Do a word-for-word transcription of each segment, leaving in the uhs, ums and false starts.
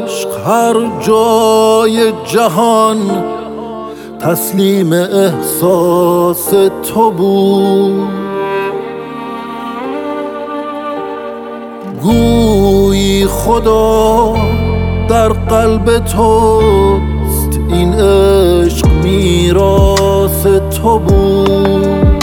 عشق هر جای جهان تسلیم احساس تو بود. گویی خدا در قلب توست، این عشق میراث تو بود.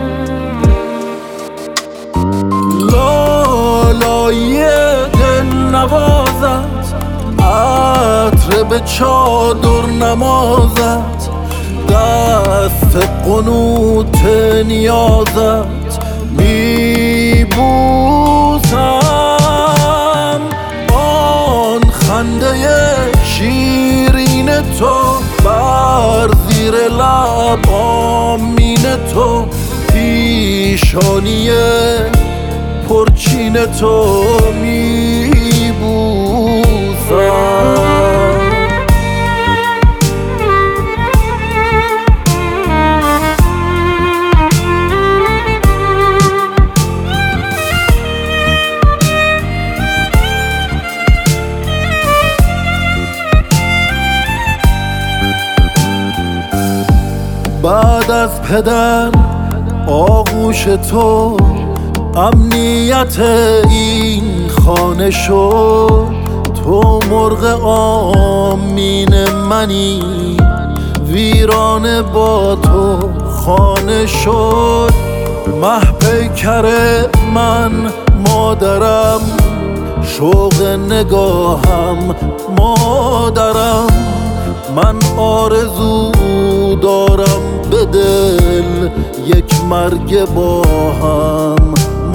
لالای دل نوازت، عطر به چادر نمازت، دست قنوت نیازت میبوسم. آن خنده شیرین تو بر زیر لب آمین تو، پیشانی پرچین تو میبوسم. بعد از پدر آغوش تو امنیت این خانه شد. تو مرغ آمین منی، ویرانه با تو خانه شد. مه پیکر من مادرم، شوق نگاهم مادرم. من آرزو دارم به دل یک مرگ با هم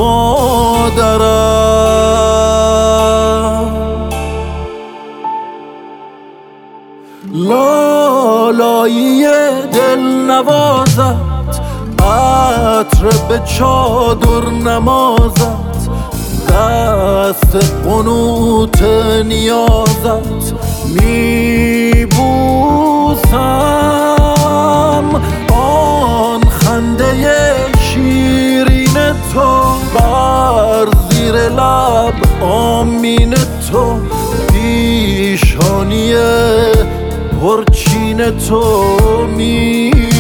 مادرم. لالایی دل نوازت، عطر به چادر نمازت، دست قنوت نیازت میبوسم. آن خنده شیرین تو بر زیر لب آمین تو، پیشانی پرچین تو می